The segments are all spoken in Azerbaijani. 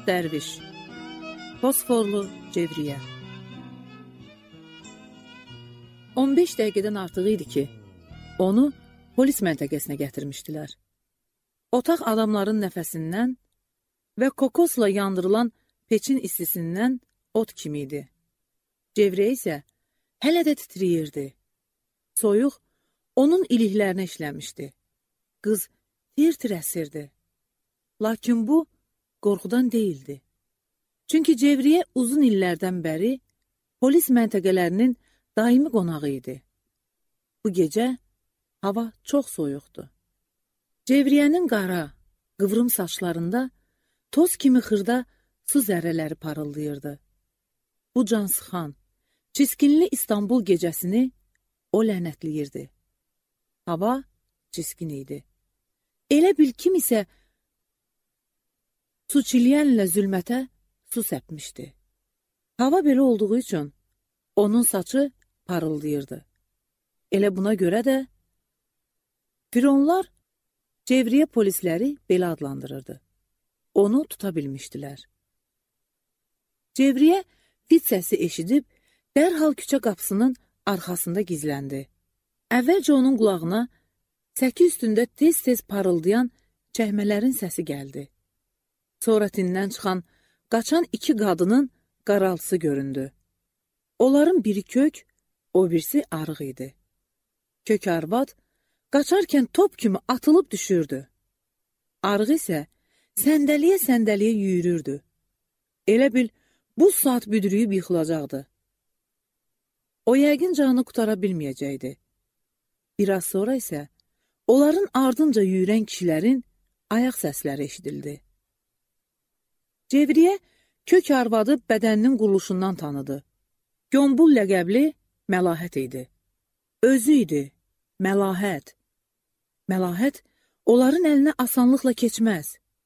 Dərviş, Fosforlu Cevriyə. 15 dəqiqədən artıq idi ki, onu polis məntəqəsinə gətirmişdilər. Otaq adamların nəfəsindən və kokosla yandırılan peçin istisindən ot kimi idi. Cevriyə isə hələ də titriyirdi. Soyuq onun iliklərinə işləmişdi. Qız tir-tir əsirdi. Lakin bu, qorxudan deyildi. Çünki Cevriyə uzun illərdən bəri polis məntəqələrinin daimi qonağı idi. Bu gecə hava çox soyuqdu. Cevriyənin qara, qıvrım saçlarında toz kimi xırda su zərrələri parıldayırdı. Bu cansıxan, çiskinli İstanbul gecəsini o lənətləyirdi. Hava ciskin idi. Elə bil kim isə su çiliyənlə zülmətə su səpmişdi. Hava belə olduğu üçün onun saçı parıldayırdı. Elə buna görə də Fironlar Cevriyə polisləri belə adlandırırdı. Onu tuta bilmişdilər. Cevriyə fit səsi eşidib, dərhal küçə qapısının arxasında gizləndi. Əvvəlcə onun qulağına səki üstündə tez-tez parıldayan çəkmələrin səsi gəldi. Sonra tindən çıxan, qaçan iki qadının qaraltısı göründü. Onların biri kök, o birisi arıq idi. Kök arvad qaçarkən top kimi atılıb düşürdü. Arıq isə səndəliyə-səndəliyə yüyürürdü. Elə bil, bu saat büdrüyüb yıxılacaqdı. O yəqin canını qutara bilməyəcəkdi. Biraz sonra isə onların ardınca yüyürən kişilərin ayaq səsləri eşidildi. Cevriyə kök arvadı bədəninin quruluşundan tanıdı. Gömbul ləqəbli Məlahət idi. Özü idi, Məlahət. Məlahət onların əlinə asanlıqla keçməz.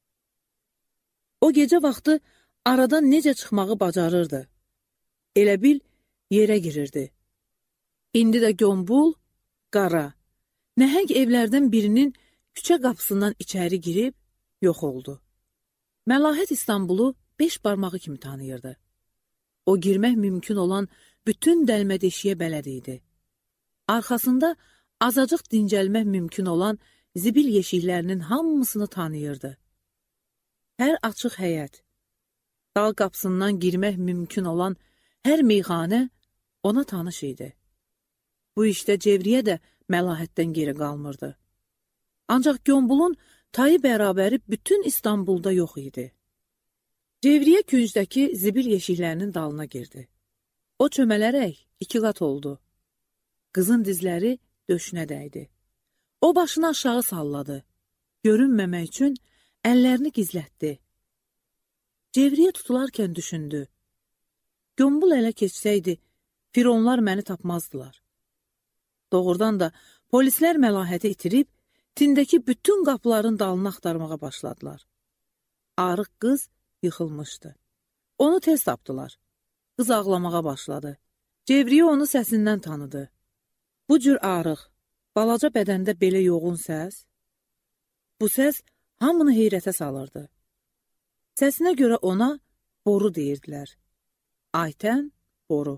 O gecə vaxtı aradan necə çıxmağı bacarırdı. Elə bil, yerə girirdi. İndi də gömbul, qara, nəhəng evlərdən birinin küçə qapısından içəri girib, yox oldu. Məlahət İstanbulu 5 barmağı kimi tanıyırdı. O girmək mümkün olan bütün dəlmədeşiyə bələd idi. Arxasında azacıq dincəlmək mümkün olan zibil yeşiklərinin hamısını tanıyırdı. Hər açıq həyət, dal qapısından girmək mümkün olan hər meyxanə ona tanış idi. Bu işdə Cevriyə də Məlahətdən geri qalmırdı. Ancaq Gömbulun tayı bərabəri bütün İstanbulda yox idi. Cevriyə küncdəki zibil yeşiklərinin dalına girdi. O çömələrək 2 qat oldu. Qızın dizləri döşünə dəydi. O başını aşağı salladı. Görünməmək üçün əllərini gizlətdi. Cevriyə tutularkən düşündü. Gömbul ələ keçsəydi, Fironlar məni tapmazdılar. Doğrudan da polislər Məlahəti itirib, tindəki bütün qapıların dalını axtarmağa başladılar. Arıq qız yıxılmışdı. Onu tez tapdılar. Qız ağlamağa başladı. Cevriyə onu səsindən tanıdı. Bu cür arıq, balaca bədəndə belə yoğun səs. Bu səs hamını heyrətə salırdı. Səsinə görə ona boru deyirdilər. Aytən boru.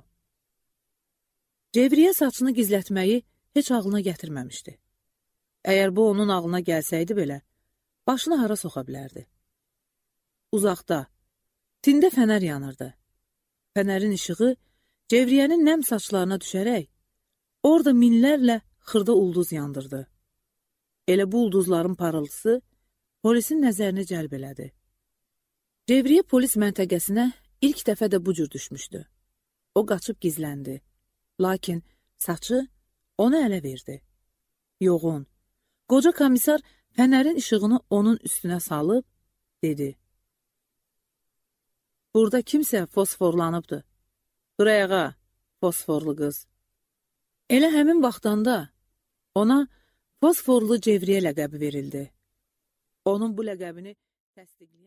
Cevriyə saçını gizlətməyi heç ağlına gətirməmişdi. Əgər bu onun ağlına gəlsəydi belə, başını hara soxa bilərdi. Uzaqda, tində fənər yanırdı. Fənərin işığı Cevriyənin nəm saçlarına düşərək, orada minlərlə xırda ulduz yandırdı. Elə bu ulduzların parıltısı polisin nəzərini cəlb elədi. Cevriyə polis məntəqəsinə ilk dəfə də bu cür düşmüşdü. O qaçıb gizləndi. Lakin saçı ona ələ verdi. Yoğun, qoca komissar fənərin işığını onun üstünə salıb, dedi. Burada kimsə fosforlanıbdır. Dur ayağa, fosforlu qız. Elə həmin vaxtanda ona fosforlu Cevriyə ləqəbi verildi. Onun bu ləqəbini təsdiqləyən